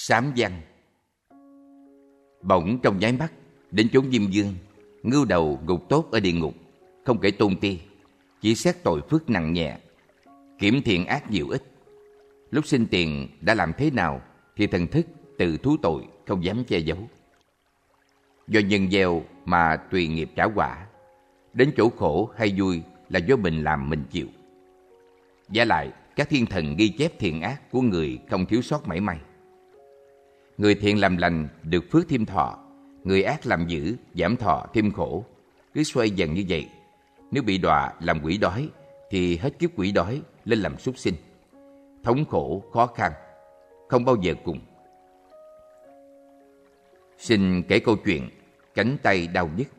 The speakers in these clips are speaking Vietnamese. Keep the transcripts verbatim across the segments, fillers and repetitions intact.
Sám văn. Bỗng trong nháy mắt, đến chốn Diêm Vương, ngưu đầu ngục tốt ở địa ngục, không kể tôn ti, chỉ xét tội phước nặng nhẹ, kiểm thiện ác nhiều ít. Lúc sinh tiền đã làm thế nào thì thần thức tự thú tội, không dám che giấu. Do nhân gieo mà tùy nghiệp trả quả, đến chỗ khổ hay vui là do mình làm mình chịu. Vả lại, các thiên thần ghi chép thiện ác của người không thiếu sót mảy may. Người thiện làm lành được phước thêm thọ, người ác làm dữ giảm thọ thêm khổ, cứ xoay dần như vậy. Nếu bị đọa làm quỷ đói thì hết kiếp quỷ đói lên làm súc sinh. Thống khổ khó khăn, không bao giờ cùng. Xin kể câu chuyện cánh tay đau nhức.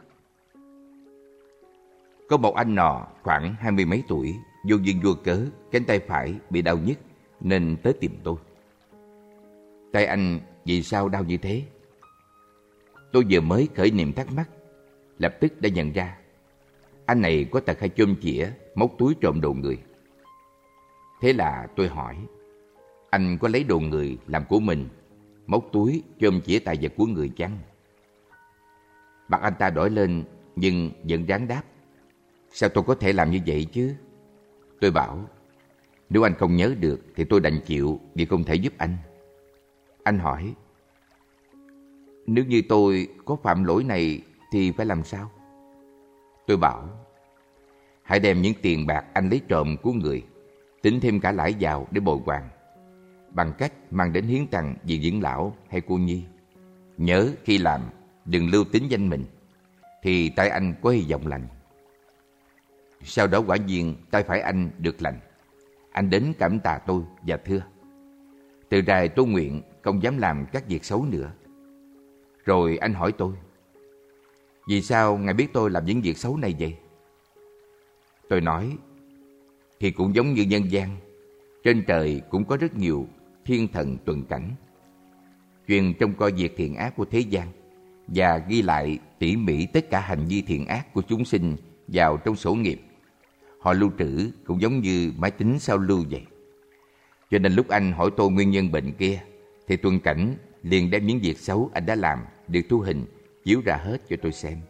Có một anh nọ khoảng hai mươi mấy tuổi, vô duyên vô cớ cánh tay phải bị đau nhức nên tới tìm tôi. Tay anh vì sao đau như thế? Tôi vừa mới khởi niệm thắc mắc, lập tức đã nhận ra anh này có tật hay chôm chĩa, móc túi trộm đồ người. Thế là tôi hỏi, anh có lấy đồ người làm của mình, móc túi chôm chĩa tài vật của người chăng? Mặt anh ta đỏ lên nhưng vẫn ráng đáp, sao tôi có thể làm như vậy chứ? Tôi bảo, nếu anh không nhớ được thì tôi đành chịu vì không thể giúp anh. Anh hỏi, nếu như tôi có phạm lỗi này thì phải làm sao? Tôi bảo, hãy đem những tiền bạc anh lấy trộm của người, tính thêm cả lãi vào để bồi hoàn, bằng cách mang đến hiến tặng vì dưỡng lão hay cô nhi. Nhớ khi làm đừng lưu tính danh mình, thì tay anh có hy vọng lành. Sau đó quả nhiên tay phải anh được lành. Anh đến cảm tạ tôi và thưa, từ nay tôi nguyện không dám làm các việc xấu nữa. Rồi anh hỏi tôi, vì sao ngài biết tôi làm những việc xấu này vậy? Tôi nói, thì cũng giống như nhân gian, trên trời cũng có rất nhiều thiên thần tuần cảnh, chuyên trông coi việc thiện ác của thế gian và ghi lại tỉ mỉ tất cả hành vi thiện ác của chúng sinh vào trong sổ nghiệp. Họ lưu trữ cũng giống như máy tính sao lưu vậy. Cho nên lúc anh hỏi tôi nguyên nhân bệnh kia, thì tuần cảnh liền đem những việc xấu anh đã làm được thu hình chiếu ra hết cho tôi xem.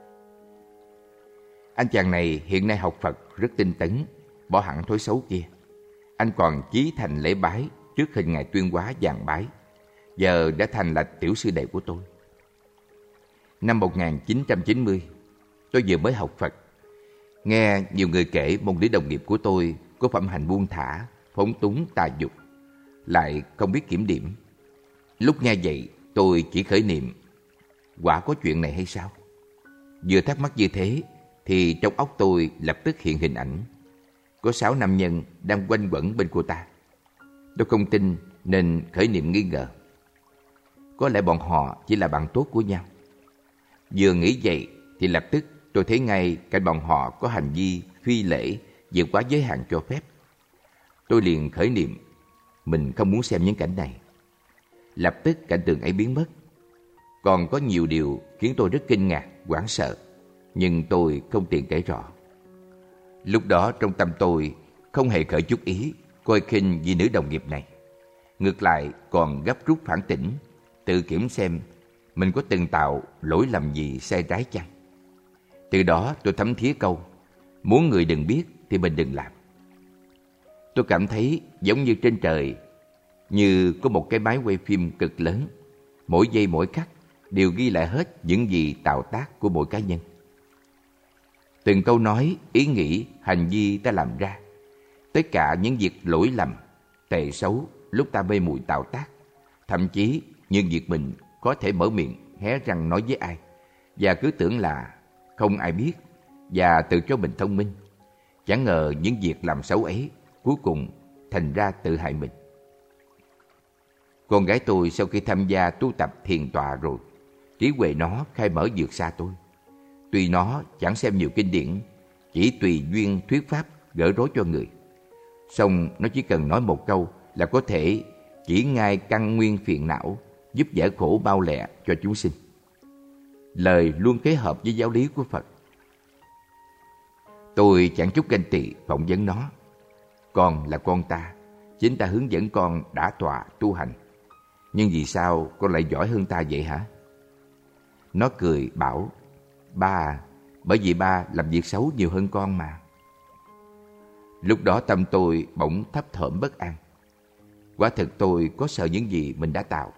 Anh chàng này hiện nay học Phật rất tinh tấn, bỏ hẳn thói xấu kia. Anh còn chí thành lễ bái trước hình ngài Tuyên Hóa vàng bái, giờ đã thành là tiểu sư đệ của tôi. Năm một nghìn chín trăm chín mươi, tôi vừa mới học Phật, nghe nhiều người kể môn lý đồng nghiệp của tôi có phẩm hành buông thả, phóng túng tà dục, lại không biết kiểm điểm. Lúc nghe vậy, tôi chỉ khởi niệm, quả có chuyện này hay sao? Vừa thắc mắc như thế, thì trong óc tôi lập tức hiện hình ảnh. Có sáu nam nhân đang quanh quẩn bên cô ta. Tôi không tin nên khởi niệm nghi ngờ. Có lẽ bọn họ chỉ là bạn tốt của nhau. Vừa nghĩ vậy thì lập tức tôi thấy ngay cạnh bọn họ có hành vi phi lễ vượt quá giới hạn cho phép. Tôi liền khởi niệm, mình không muốn xem những cảnh này. Lập tức cảnh tượng ấy biến mất. Còn có nhiều điều khiến tôi rất kinh ngạc, hoảng sợ, nhưng tôi không tiện kể rõ. Lúc đó trong tâm tôi không hề khởi chút ý coi khinh vì nữ đồng nghiệp này. Ngược lại còn gấp rút phản tỉnh, tự kiểm xem mình có từng tạo lỗi lầm gì sai trái chăng. Từ đó tôi thấm thía câu, muốn người đừng biết thì mình đừng làm. Tôi cảm thấy giống như trên trời, như có một cái máy quay phim cực lớn, mỗi giây mỗi khắc đều ghi lại hết những gì tạo tác của mỗi cá nhân. Từng câu nói, ý nghĩ, hành vi ta làm ra, tất cả những việc lỗi lầm, tệ xấu lúc ta mê muội tạo tác, thậm chí những việc mình có thể mở miệng hé răng nói với ai và cứ tưởng là không ai biết và tự cho mình thông minh. Chẳng ngờ những việc làm xấu ấy cuối cùng thành ra tự hại mình. Con gái tôi sau khi tham gia tu tập thiền tọa rồi, trí huệ nó khai mở vượt xa tôi. Tuy nó chẳng xem nhiều kinh điển, chỉ tùy duyên thuyết pháp gỡ rối cho người, song nó chỉ cần nói một câu là có thể chỉ ngay căn nguyên phiền não, giúp giải khổ bao lẹ cho chúng sinh. Lời luôn kế hợp với giáo lý của Phật. Tôi chẳng chút ganh tị phỏng vấn nó. Con là con ta, chính ta hướng dẫn con đã tọa tu hành. Nhưng vì sao con lại giỏi hơn ta vậy hả? Nó cười bảo, ba à, bởi vì ba làm việc xấu nhiều hơn con mà. Lúc đó tâm tôi bỗng thấp thỏm bất an. Quả thực tôi có sợ những gì mình đã tạo.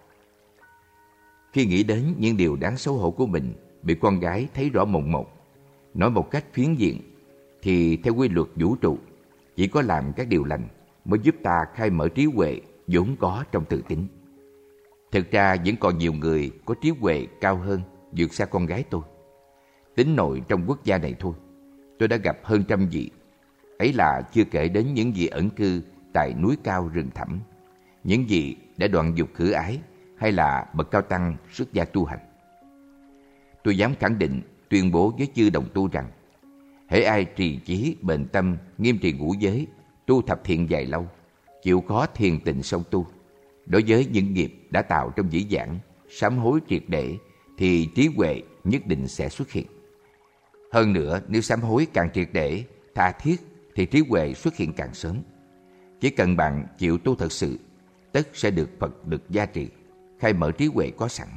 Khi nghĩ đến những điều đáng xấu hổ của mình bị con gái thấy rõ mồn một, nói một cách phiến diện, thì theo quy luật vũ trụ, chỉ có làm các điều lành mới giúp ta khai mở trí huệ vốn có trong tự tính. Thực ra vẫn còn nhiều người có trí huệ cao hơn, vượt xa con gái tôi. Tính nội trong quốc gia này thôi, tôi đã gặp hơn trăm vị. Ấy là chưa kể đến những vị ẩn cư tại núi cao rừng thẳm, những vị đã đoạn dục khử ái, hay là bậc cao tăng xuất gia tu hành. Tôi dám khẳng định, tuyên bố với chư đồng tu rằng, hễ ai trì chí bền tâm, nghiêm trì ngũ giới, tu thập thiện dài lâu, chịu khó thiền tịnh sâu tu, đối với những nghiệp đã tạo trong dĩ vãng, sám hối triệt để, thì trí huệ nhất định sẽ xuất hiện. Hơn nữa, nếu sám hối càng triệt để, tha thiết, thì trí huệ xuất hiện càng sớm. Chỉ cần bạn chịu tu thật sự, tất sẽ được Phật được gia trì, khai mở trí huệ có sẵn.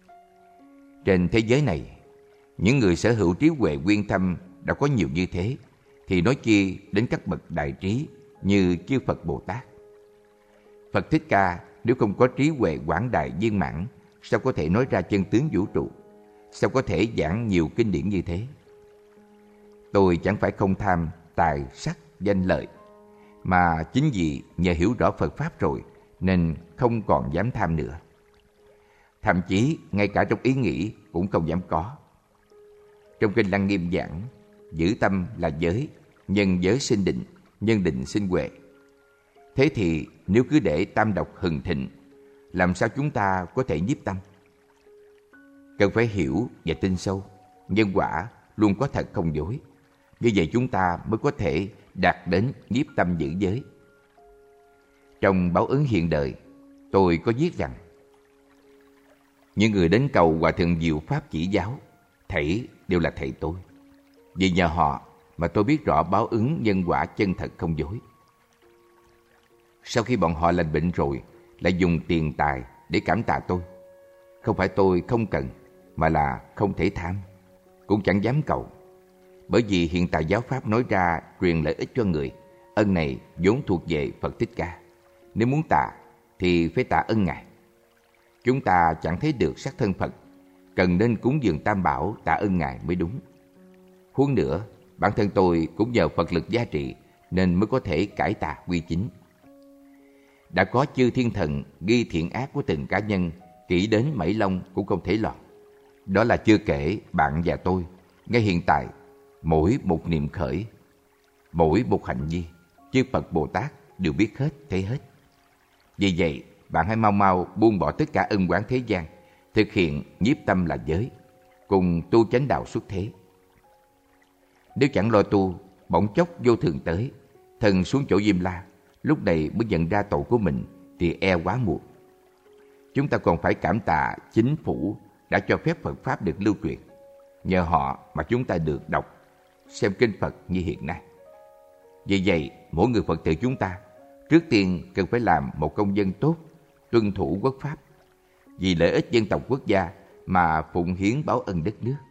Trên thế giới này, những người sở hữu trí huệ uyên thâm đã có nhiều như thế, thì nói chi đến các bậc đại trí như chư Phật Bồ Tát. Phật Thích Ca nếu không có trí huệ quảng đại viên mãn, sao có thể nói ra chân tướng vũ trụ, sao có thể giảng nhiều kinh điển như thế? Tôi chẳng phải không tham tài sắc danh lợi, mà chính vì nhờ hiểu rõ Phật Pháp rồi nên không còn dám tham nữa. Thậm chí ngay cả trong ý nghĩ cũng không dám có. Trong Kinh Lăng Nghiêm giảng, giữ tâm là giới, nhân giới sinh định, nhân định sinh huệ. Thế thì nếu cứ để tam độc hừng thịnh, làm sao chúng ta có thể nhiếp tâm? Cần phải hiểu và tin sâu, nhân quả luôn có thật không dối. Như vậy chúng ta mới có thể đạt đến nhiếp tâm giữ giới. Trong báo ứng hiện đời, tôi có viết rằng, những người đến cầu Hòa Thượng Diệu Pháp chỉ giáo, thảy đều là thầy tôi. Vì nhờ họ mà tôi biết rõ báo ứng nhân quả chân thật không dối. Sau khi bọn họ lành bệnh rồi, lại dùng tiền tài để cảm tạ tôi. Không phải tôi không cần, mà là không thể tham, cũng chẳng dám cầu. Bởi vì hiện tại giáo Pháp nói ra truyền lợi ích cho người, ân này vốn thuộc về Phật Thích Ca. Nếu muốn tạ thì phải tạ ân Ngài. Chúng ta chẳng thấy được sắc thân Phật, cần nên cúng dường Tam Bảo tạ ơn Ngài mới đúng. Huống nữa, bản thân tôi cũng nhờ Phật lực gia trị nên mới có thể cải tà quy chính. Đã có chư thiên thần ghi thiện ác của từng cá nhân, kỹ đến mảy lông cũng không thể lọt. Đó là chưa kể bạn và tôi, ngay hiện tại, mỗi một niệm khởi, mỗi một hành vi, chư Phật Bồ Tát đều biết hết, thấy hết. Vì vậy, bạn hãy mau mau buông bỏ tất cả ân oán thế gian, thực hiện nhiếp tâm là giới, cùng tu chánh đạo xuất thế. Nếu chẳng lo tu, bỗng chốc vô thường tới, thần xuống chỗ Diêm La, lúc này mới nhận ra tội của mình thì e quá muộn. Chúng ta còn phải cảm tạ chính phủ đã cho phép Phật Pháp được lưu truyền. Nhờ họ mà chúng ta được đọc, xem kinh Phật như hiện nay. Vì vậy, mỗi người Phật tử chúng ta trước tiên cần phải làm một công dân tốt, tuân thủ quốc pháp, vì lợi ích dân tộc quốc gia mà phụng hiến báo ân đất nước.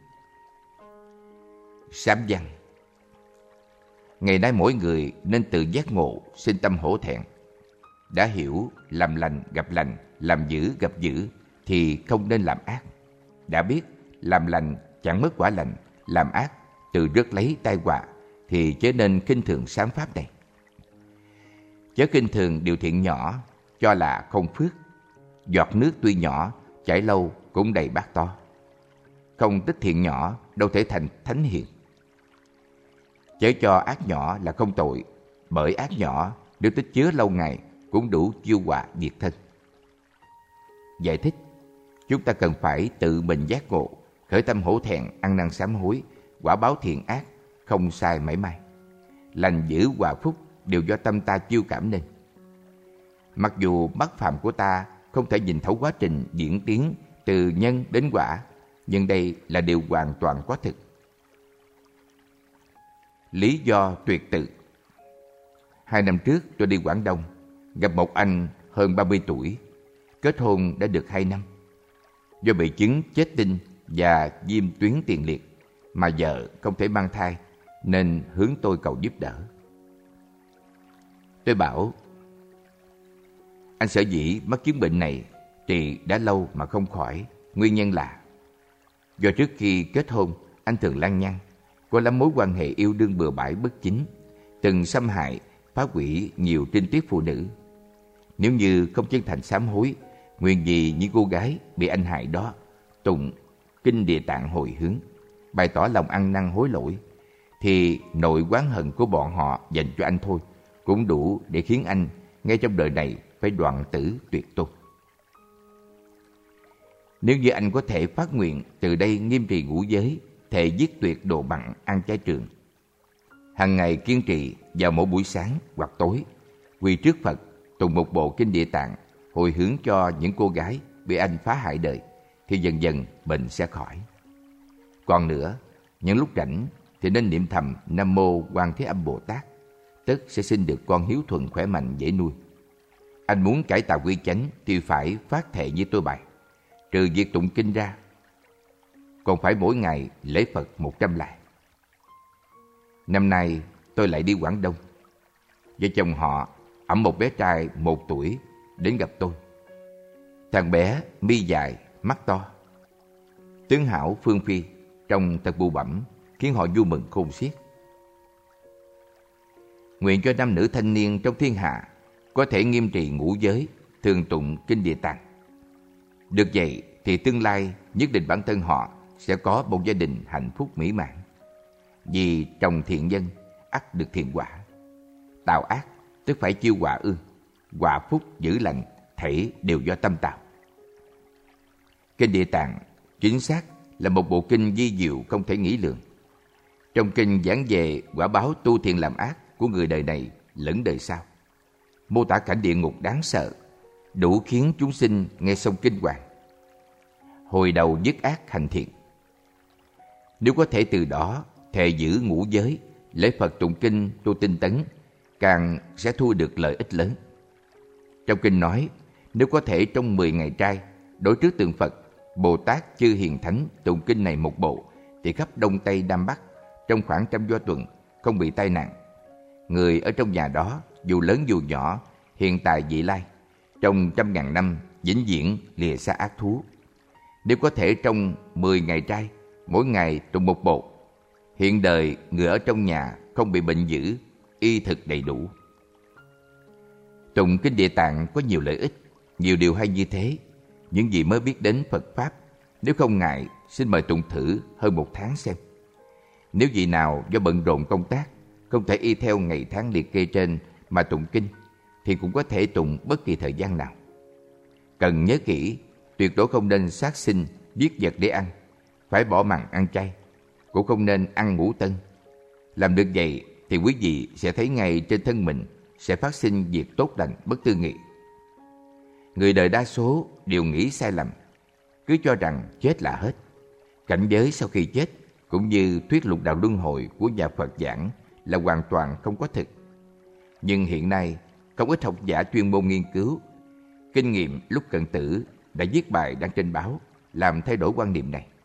Sám văn. Ngày nay mỗi người nên tự giác ngộ, sinh tâm hổ thẹn. Đã hiểu làm lành gặp lành, làm dữ gặp dữ thì không nên làm ác. Đã biết làm lành chẳng mất quả lành, làm ác tự rước lấy tai họa thì chớ nên khinh thường sám pháp này. Chớ khinh thường điều thiện nhỏ cho là không phước. Giọt nước tuy nhỏ, chảy lâu cũng đầy bát to. Không tích thiện nhỏ đâu thể thành thánh hiền. Chớ cho ác nhỏ là không tội, bởi ác nhỏ nếu tích chứa lâu ngày cũng đủ chiêu họa diệt thân. Giải thích, chúng ta cần phải tự mình giác ngộ, khởi tâm hổ thẹn, ăn năn sám hối, quả báo thiện ác, không sai mảy may. Lành dữ hòa phúc đều do tâm ta chiêu cảm nên. Mặc dù mắt phàm của ta không thể nhìn thấu quá trình diễn tiến từ nhân đến quả, nhưng đây là điều hoàn toàn có thực. Lý do tuyệt tự. Hai năm trước tôi đi Quảng Đông, gặp một anh hơn ba mươi tuổi. kết hôn đã được hai năm. Do bị chứng chết tinh và viêm tuyến tiền liệt mà vợ không thể mang thai nên hướng tôi cầu giúp đỡ. Tôi bảo, anh sở dĩ mắc chứng bệnh này thì đã lâu mà không khỏi. Nguyên nhân là do trước khi kết hôn anh thường lăng nhăng, có lắm mối quan hệ yêu đương bừa bãi bất chính, từng xâm hại, phá hủy nhiều trinh tiết phụ nữ. Nếu như không chân thành sám hối, nguyện vì những cô gái bị anh hại đó tụng kinh Địa Tạng hồi hướng, bày tỏ lòng ăn năn hối lỗi, thì nội oán hận của bọn họ dành cho anh thôi cũng đủ để khiến anh ngay trong đời này phải đoạn tử tuyệt tôn. Nếu như anh có thể phát nguyện từ đây nghiêm trì ngũ giới, thệ giết tuyệt đồ mặn ăn chay trường, hàng ngày kiên trì vào mỗi buổi sáng hoặc tối, quỳ trước Phật tụng một bộ kinh Địa Tạng hồi hướng cho những cô gái bị anh phá hại đời, thì dần dần bệnh sẽ khỏi. Còn nữa, những lúc rảnh thì nên niệm thầm Nam Mô Quan Thế Âm Bồ Tát, tức sẽ sinh được con hiếu thuận khỏe mạnh dễ nuôi. Anh muốn cải tạo quy chánh thì phải phát thệ như tôi bày. Trừ việc tụng kinh ra, còn phải mỗi ngày lễ Phật một trăm lại. Năm nay tôi lại đi Quảng Đông. Vợ chồng họ ẵm một bé trai một tuổi đến gặp tôi. Thằng bé mi dài, mắt to, tướng hảo phương phi, trông thật bụ bẫm, khiến họ vui mừng khôn xiết. Nguyện cho nam nữ thanh niên trong thiên hạ có thể nghiêm trì ngũ giới, thường tụng kinh Địa Tạng. Được vậy thì tương lai nhất định bản thân họ sẽ có một gia đình hạnh phúc mỹ mãn. Vì trồng thiện nhân, ắt được thiện quả. Tạo ác tức phải chiêu quả ương, quả phúc dữ lành thảy đều do tâm tạo. Kinh Địa Tạng chính xác là một bộ kinh vi diệu không thể nghĩ lường. Trong kinh giảng về quả báo tu thiện làm ác của người đời này lẫn đời sau, mô tả cảnh địa ngục đáng sợ, đủ khiến chúng sinh nghe xong kinh hoàng. Hồi đầu dứt ác hành thiện. Nếu có thể từ đó thệ giữ ngũ giới, lễ Phật tụng kinh tu tinh tấn, càng sẽ thu được lợi ích lớn. Trong kinh nói, nếu có thể trong mười ngày trai đối trước tượng Phật, Bồ Tát chư hiền thánh tụng kinh này một bộ, thì khắp Đông Tây Nam Bắc trong khoảng trăm do tuần không bị tai nạn. Người ở trong nhà đó dù lớn dù nhỏ, hiện tại vị lai, trong trăm ngàn năm vĩnh viễn lìa xa ác thú. Nếu có thể trong mười ngày trai mỗi ngày tụng một bộ, hiện đời người ở trong nhà không bị bệnh dữ, y thực đầy đủ. Tụng kinh Địa Tạng có nhiều lợi ích, nhiều điều hay như thế. Những gì mới biết đến Phật Pháp, nếu không ngại, xin mời tụng thử hơn một tháng xem. Nếu vị nào do bận rộn công tác, không thể y theo ngày tháng liệt kê trên mà tụng kinh, thì cũng có thể tụng bất kỳ thời gian nào. Cần nhớ kỹ, tuyệt đối không nên sát sinh, giết vật để ăn, phải bỏ mặn ăn chay, cũng không nên ăn ngũ tân. Làm được vậy thì quý vị sẽ thấy ngay trên thân mình sẽ phát sinh việc tốt lành bất tư nghị. Người đời đa số đều nghĩ sai lầm, cứ cho rằng chết là hết. Cảnh giới sau khi chết cũng như thuyết lục đạo luân hồi của nhà Phật giảng là hoàn toàn không có thực. Nhưng hiện nay không ít học giả chuyên môn nghiên cứu kinh nghiệm lúc cận tử đã viết bài đăng trên báo làm thay đổi quan niệm này.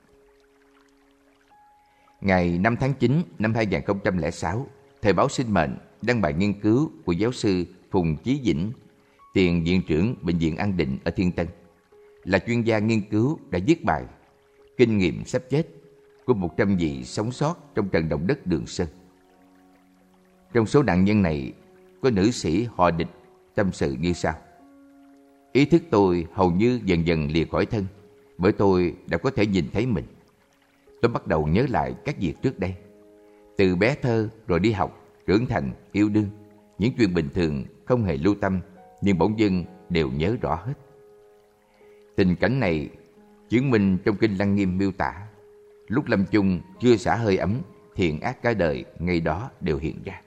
Ngày năm tháng chín năm hai nghìn không trăm lẻ sáu, Thời báo Sinh Mệnh đăng bài nghiên cứu của giáo sư Phùng Chí Vĩnh, tiền viện trưởng Bệnh viện An Định ở Thiên Tân, là chuyên gia nghiên cứu đã viết bài Kinh nghiệm sắp chết của một trăm vị sống sót trong trận động đất Đường Sơn. Trong số nạn nhân này có nữ sĩ họ Địch tâm sự như sau: ý thức tôi hầu như dần dần lìa khỏi thân, bởi tôi đã có thể nhìn thấy mình. Tôi bắt đầu nhớ lại các việc trước đây, từ bé thơ rồi đi học, trưởng thành, yêu đương, những chuyện bình thường không hề lưu tâm nhưng bỗng dưng đều nhớ rõ hết. Tình cảnh này chứng minh trong kinh Lăng Nghiêm miêu tả, lúc lâm chung chưa xả hơi ấm, thiện ác cả đời ngay đó đều hiện ra.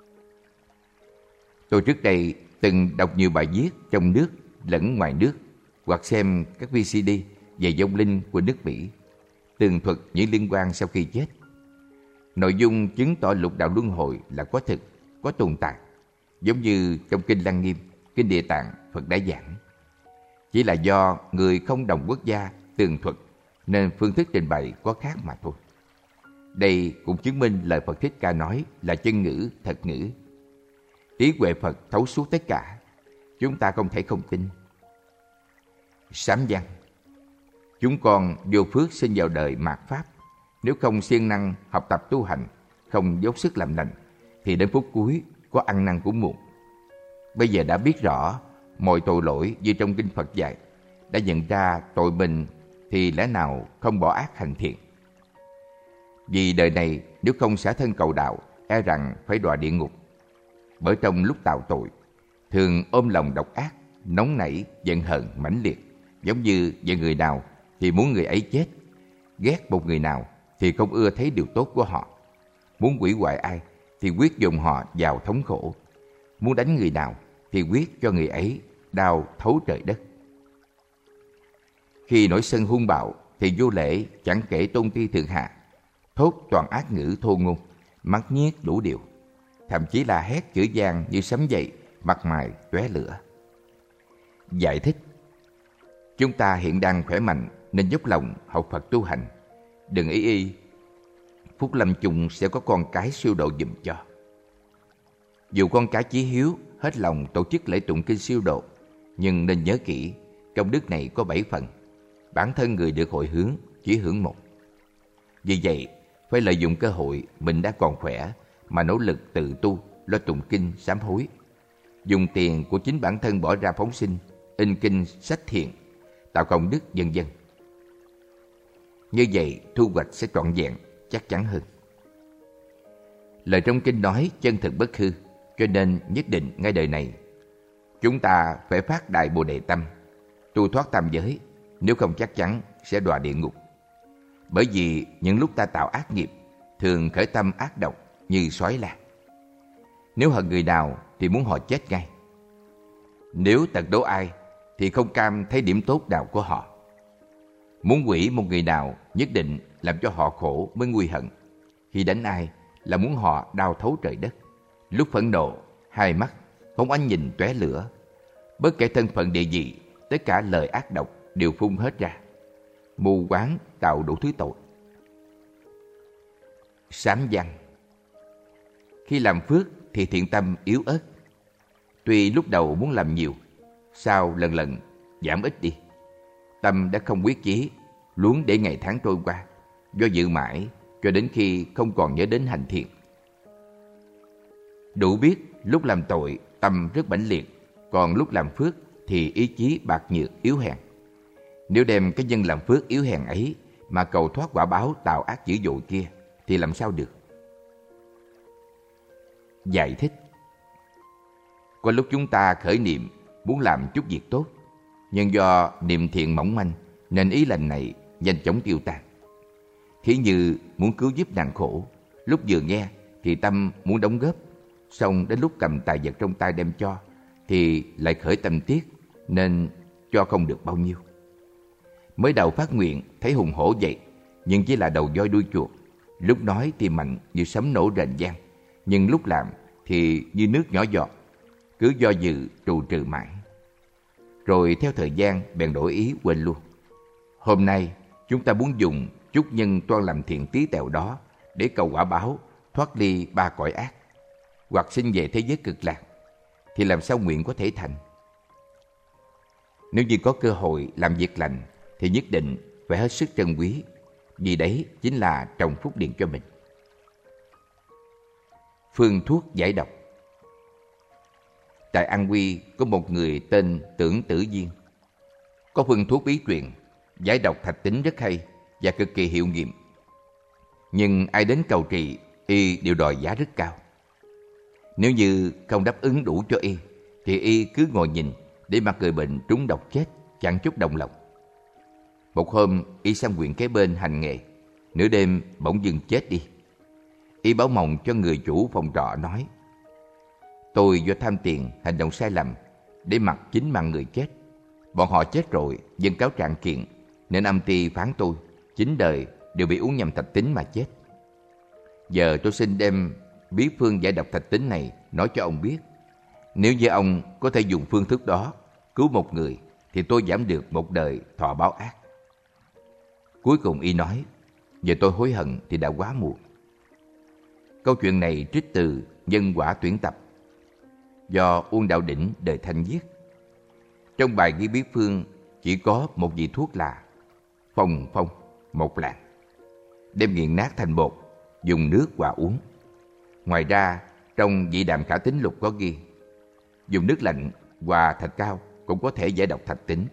Tôi trước đây từng đọc nhiều bài viết trong nước lẫn ngoài nước, hoặc xem các vê xê đê về vong linh của nước Mỹ, tường thuật những liên quan sau khi chết. Nội dung chứng tỏ lục đạo luân hồi là có thực, có tồn tại, giống như trong kinh Lăng Nghiêm, kinh Địa Tạng Phật đã giảng. Chỉ là do người không đồng quốc gia tường thuật nên phương thức trình bày có khác mà thôi. Đây cũng chứng minh lời Phật Thích Ca nói là chân ngữ, thật ngữ. Trí huệ Phật thấu suốt tất cả, chúng ta không thể không tin. Sám văn: chúng con vô phước sinh vào đời mạt Pháp. Nếu không siêng năng học tập tu hành, không dốc sức làm lành, thì đến phút cuối có ăn năn cũng muộn. Bây giờ đã biết rõ mọi tội lỗi như trong kinh Phật dạy, đã nhận ra tội mình, thì lẽ nào không bỏ ác hành thiện? Vì đời này nếu không xả thân cầu đạo, e rằng phải đọa địa ngục. Bởi trong lúc tạo tội, thường ôm lòng độc ác, nóng nảy, giận hờn mãnh liệt, giống như giận người nào thì muốn người ấy chết, ghét một người nào thì không ưa thấy điều tốt của họ, muốn hủy hoại ai thì quyết dùng họ vào thống khổ, muốn đánh người nào thì quyết cho người ấy đau thấu trời đất. Khi nổi sân hung bạo thì vô lễ chẳng kể tôn ti thượng hạ, thốt toàn ác ngữ thô ngôn, mắt nhiếc đủ điều, thậm chí là hét chửi gian như sấm dậy, mặt mày tóe lửa. Giải thích: chúng ta hiện đang khỏe mạnh nên dốc lòng học Phật tu hành, đừng ý y phúc lâm chung sẽ có con cái siêu độ giùm cho. Dù con cái chí hiếu hết lòng tổ chức lễ tụng kinh siêu độ, nhưng nên nhớ kỹ công đức này có bảy phần, bản thân người được hội hướng chỉ hưởng một. Vì vậy phải lợi dụng cơ hội mình đã còn khỏe mà nỗ lực tự tu, lo tụng kinh sám hối, dùng tiền của chính bản thân bỏ ra phóng sinh, in kinh sách thiện, tạo công đức vân vân. Như vậy thu hoạch sẽ trọn vẹn, chắc chắn hơn. Lời trong kinh nói chân thực bất hư, cho nên nhất định ngay đời này chúng ta phải phát đại bồ đề tâm, tu thoát tam giới, nếu không chắc chắn sẽ đọa địa ngục. Bởi vì những lúc ta tạo ác nghiệp thường khởi tâm ác độc như sói la. Nếu hận người nào thì muốn họ chết ngay. Nếu tật đố ai thì không cam thấy điểm tốt nào của họ. Muốn hủy một người nào nhất định làm cho họ khổ mới nguy hận. Khi đánh ai là muốn họ đau thấu trời đất. Lúc phẫn nộ, hai mắt phóng ánh nhìn tóe lửa. Bất kể thân phận địa vị, tất cả lời ác độc đều phun hết ra. Mù quáng tạo đủ thứ tội. Sám văn: khi làm phước thì thiện tâm yếu ớt. Tuy lúc đầu muốn làm nhiều, sau lần lần giảm ít đi. Tâm đã không quyết chí, luống để ngày tháng trôi qua, do dự mãi cho đến khi không còn nhớ đến hành thiện. Đủ biết lúc làm tội tâm rất mãnh liệt, còn lúc làm phước thì ý chí bạc nhược yếu hèn. Nếu đem cái nhân làm phước yếu hèn ấy mà cầu thoát quả báo tạo ác dữ dội kia thì làm sao được? Giải thích: có lúc chúng ta khởi niệm muốn làm chút việc tốt, nhưng do niệm thiện mỏng manh nên ý lành này nhanh chóng tiêu tan. Thí như muốn cứu giúp nạn khổ, lúc vừa nghe thì tâm muốn đóng góp, xong đến lúc cầm tài vật trong tay đem cho thì lại khởi tâm tiếc nên cho không được bao nhiêu. Mới đầu phát nguyện thấy hùng hổ vậy, nhưng chỉ là đầu voi đuôi chuột. Lúc nói thì mạnh như sấm nổ rền vang, nhưng lúc làm thì như nước nhỏ giọt, cứ do dự trù trừ mãi. Rồi theo thời gian bèn đổi ý quên luôn. Hôm nay chúng ta muốn dùng chút nhân toan làm thiện tí tẹo đó để cầu quả báo thoát ly ba cõi ác, hoặc sinh về thế giới cực lạc, thì làm sao nguyện có thể thành? Nếu như có cơ hội làm việc lành thì nhất định phải hết sức trân quý, vì đấy chính là trồng phúc điền cho mình. Phương thuốc giải độc. Tại An Huy có một người tên Tưởng Tử Viên. Có phương thuốc bí truyền giải độc thạch tính rất hay và cực kỳ hiệu nghiệm. Nhưng ai đến cầu trị, y đều đòi giá rất cao. Nếu như không đáp ứng đủ cho y, thì y cứ ngồi nhìn để mặc người bệnh trúng độc chết, chẳng chút đồng lòng. Một hôm, y sang huyện kế bên hành nghề, nửa đêm bỗng dưng chết đi. Y báo mộng cho người chủ phòng trọ nói: tôi do tham tiền hành động sai lầm để mặc chính mạng người chết. Bọn họ chết rồi dân cáo trạng kiện, nên âm ty phán tôi chín đời đều bị uống nhầm thạch tín mà chết. Giờ tôi xin đem bí phương giải độc thạch tín này nói cho ông biết. Nếu như ông có thể dùng phương thức đó cứu một người thì tôi giảm được một đời thọ báo ác. Cuối cùng y nói, giờ tôi hối hận thì đã quá muộn. Câu chuyện này trích từ Nhân quả tuyển tập do Uông Đạo Đỉnh đời Thanh viết. Trong bài ghi bí phương chỉ có một vị thuốc là phong phong một lạng, đem nghiền nát thành bột, dùng nước hòa uống. Ngoài ra, trong vị đàm khả tính lục có ghi, dùng nước lạnh hòa thạch cao cũng có thể giải độc thạch tính.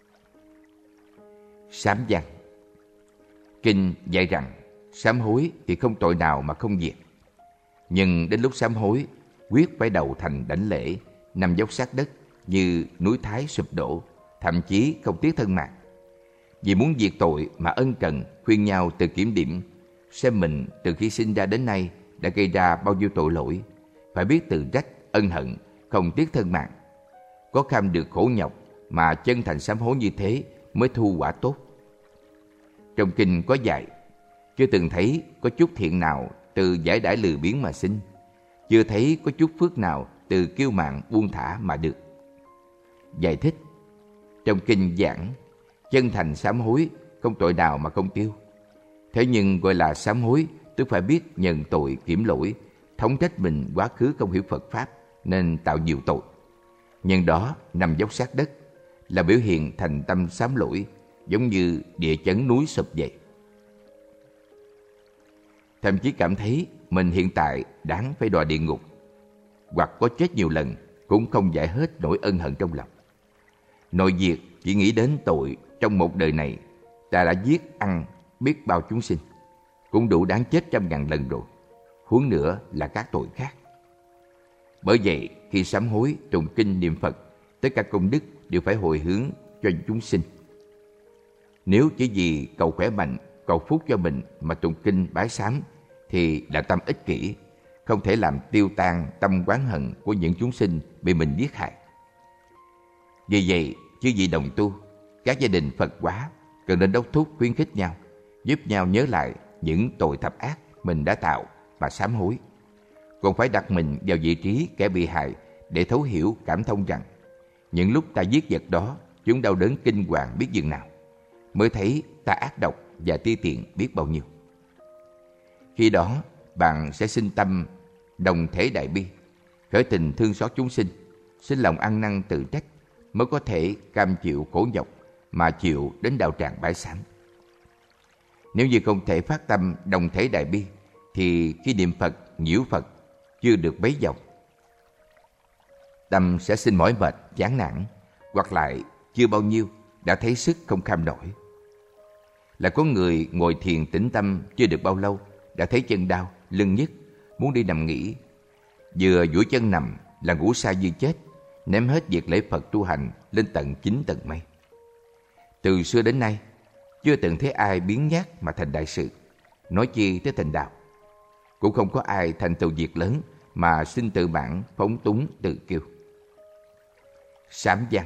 Sám văn. Kinh dạy rằng sám hối thì không tội nào mà không diệt. Nhưng đến lúc sám hối, quyết phải đầu thành đảnh lễ, nằm dốc sát đất như núi Thái sụp đổ, thậm chí không tiếc thân mạng. Vì muốn diệt tội mà ân cần khuyên nhau tự kiểm điểm, xem mình từ khi sinh ra đến nay đã gây ra bao nhiêu tội lỗi, phải biết tự trách, ân hận, không tiếc thân mạng. Có kham được khổ nhọc mà chân thành sám hối như thế mới thu quả tốt. Trong kinh có dạy, chưa từng thấy có chút thiện nào từ giải đãi lười biếng mà sinh, chưa thấy có chút phước nào từ kiêu mạn buông thả mà được. Giải thích, trong kinh giảng, chân thành sám hối không tội nào mà không tiêu. Thế nhưng gọi là sám hối, tức phải biết nhận tội kiểm lỗi, thống trách mình quá khứ không hiểu Phật Pháp nên tạo nhiều tội. Nhân đó nằm dốc sát đất là biểu hiện thành tâm sám lỗi, giống như địa chấn núi sụp vậy. Thậm chí cảm thấy mình hiện tại đáng phải đọa địa ngục, hoặc có chết nhiều lần cũng không giải hết nỗi ân hận trong lòng. Nội diệt chỉ nghĩ đến tội trong một đời này, ta đã giết ăn biết bao chúng sinh, cũng đủ đáng chết trăm ngàn lần rồi, huống nữa là các tội khác. Bởi vậy, khi sám hối, tụng kinh niệm Phật, tất cả công đức đều phải hồi hướng cho chúng sinh. Nếu chỉ vì cầu khỏe mạnh, cầu phúc cho mình mà tụng kinh bái sám thì là tâm ích kỷ, không thể làm tiêu tan tâm oán hận của những chúng sinh bị mình giết hại. Vì vậy, chư vị đồng tu, các gia đình Phật hóa cần nên đốc thúc khuyến khích nhau, giúp nhau nhớ lại những tội thập ác mình đã tạo mà sám hối. Còn phải đặt mình vào vị trí kẻ bị hại để thấu hiểu, cảm thông rằng những lúc ta giết vật đó, chúng đau đớn kinh hoàng biết dường nào, mới thấy ta ác độc và ti tiện biết bao nhiêu. Khi đó, bạn sẽ sinh tâm đồng thể đại bi, khởi tình thương xót chúng sinh, sinh lòng ăn năn tự trách, mới có thể cam chịu khổ nhọc mà chịu đến đạo tràng bái sám. Nếu như không thể phát tâm đồng thể đại bi, thì khi niệm Phật, nhiễu Phật chưa được bấy dòng, tâm sẽ sinh mỏi mệt, chán nản, hoặc lại chưa bao nhiêu đã thấy sức không kham nổi. Là có người ngồi thiền tĩnh tâm chưa được bao lâu đã thấy chân đau, lưng nhức, muốn đi nằm nghỉ. Vừa duỗi chân nằm là ngủ say như chết, ném hết việc lễ Phật tu hành lên tận chín tầng mây. Từ xưa đến nay, chưa từng thấy ai biến nhát mà thành đại sự, nói chi tới thành đạo. Cũng không có ai thành tựu việc lớn mà xin tự bản phóng túng tự kiêu. Sám văn.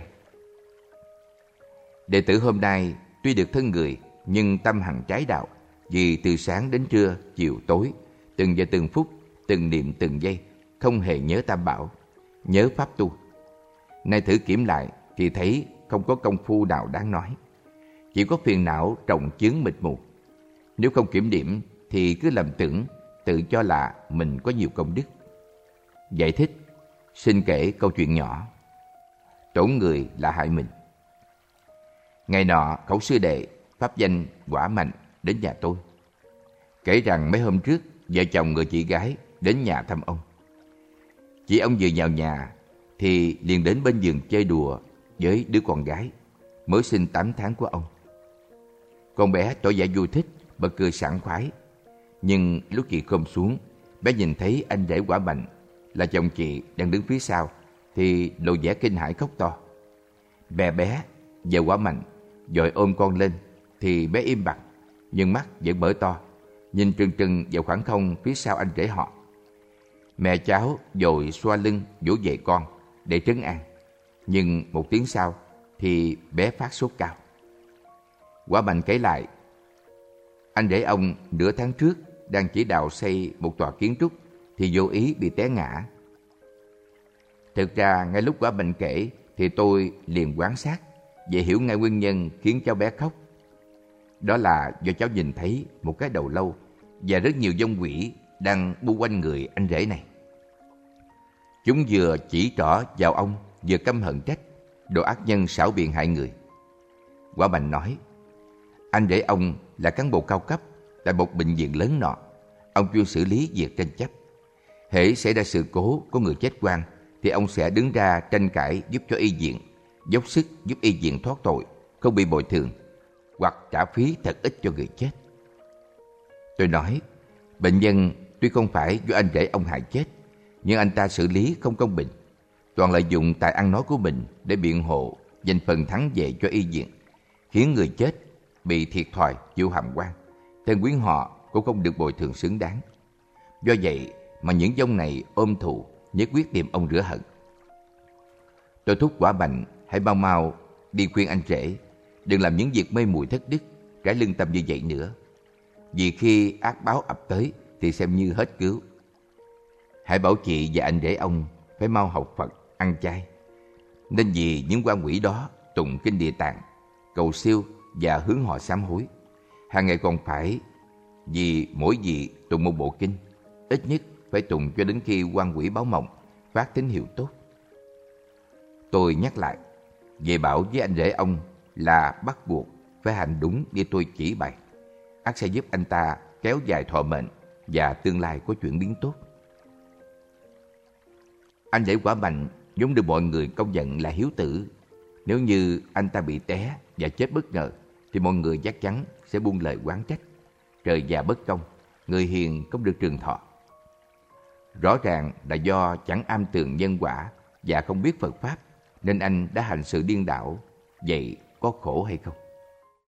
Đệ tử hôm nay tuy được thân người, nhưng tâm hằng trái đạo, vì từ sáng đến trưa, chiều tối, từng giờ từng phút, từng niệm từng giây, không hề nhớ Tam Bảo, nhớ Pháp tu. Nay thử kiểm lại thì thấy không có công phu nào đáng nói, chỉ có phiền não trọng chướng mịt mù. Nếu không kiểm điểm thì cứ lầm tưởng, tự cho là mình có nhiều công đức. Giải thích, xin kể câu chuyện nhỏ. Tổn người là hại mình. Ngày nọ, khẩu sư đệ pháp danh Quả Mạnh đến nhà tôi, kể rằng mấy hôm trước vợ chồng người chị gái đến nhà thăm ông. Chị ông vừa vào nhà thì liền đến bên giường chơi đùa với đứa con gái mới sinh tám tháng của ông. Con bé tỏ vẻ vui thích, bật cười sảng khoái. Nhưng lúc chị khom xuống, bé nhìn thấy anh rể Quả Mạnh là chồng chị đang đứng phía sau thì lộ vẻ kinh hãi khóc to. Bé bé, vợ Quả Mạnh vội ôm con lên thì bé im bặt, nhưng mắt vẫn mở to, nhìn trừng trừng vào khoảng không phía sau anh rể họ. Mẹ cháu vội xoa lưng vỗ về con để trấn an, nhưng một tiếng sau thì bé phát sốt cao. Quả Mạnh kể lại, anh rể ông nửa tháng trước đang chỉ đạo xây một tòa kiến trúc thì vô ý bị té ngã. Thực ra ngay lúc Quả Mạnh kể thì tôi liền quan sát Vậy hiểu ngay nguyên nhân khiến cháu bé khóc. Đó là do cháu nhìn thấy một cái đầu lâu và rất nhiều vong quỷ đang bu quanh người anh rể này. Chúng vừa chỉ trỏ vào ông, vừa căm hận trách, đồ ác nhân xảo biện hại người. Quả Bành nói, anh rể ông là cán bộ cao cấp tại một bệnh viện lớn nọ. Ông chuyên xử lý việc tranh chấp. Hễ xảy ra sự cố có người chết oan thì ông sẽ đứng ra tranh cãi giúp cho y viện, dốc sức giúp y viện thoát tội, không bị bồi thường, hoặc trả phí thật ít cho người chết. Tôi nói, bệnh nhân tuy không phải do anh rể ông hại chết, nhưng anh ta xử lý không công bình, toàn lợi dụng tài ăn nói của mình để biện hộ giành phần thắng về cho y viện, khiến người chết bị thiệt thòi chịu hàm oan, thân quyến họ cũng không được bồi thường xứng đáng. Do vậy mà những vong này ôm thù, nhất quyết tìm ông rửa hận. Tôi thúc Quả Bành hãy mau mau đi khuyên anh rể đừng làm những việc mê muội thất đức, trái lương tâm như vậy nữa. Vì khi ác báo ập tới thì xem như hết cứu. Hãy bảo chị và anh rể ông phải mau học Phật, ăn chay. Nên vì những quan quỷ đó tụng kinh Địa Tạng, cầu siêu và hướng họ sám hối. Hàng ngày còn phải vì mỗi vị tụng một bộ kinh, ít nhất phải tụng cho đến khi quan quỷ báo mộng phát tín hiệu tốt. Tôi nhắc lại, về bảo với anh rể ông là bắt buộc phải hành đúng như tôi chỉ bày. Ắt sẽ giúp anh ta kéo dài thọ mệnh và tương lai có chuyển biến tốt. Anh rể Quả Bành vốn được mọi người công nhận là hiếu tử. Nếu như anh ta bị té và chết bất ngờ thì mọi người chắc chắn sẽ buông lời oán trách. Trời già bất công, người hiền không được trường thọ. Rõ ràng là do chẳng am tường nhân quả và không biết Phật Pháp nên anh đã hành sự điên đảo. Vậy có khổ hay không?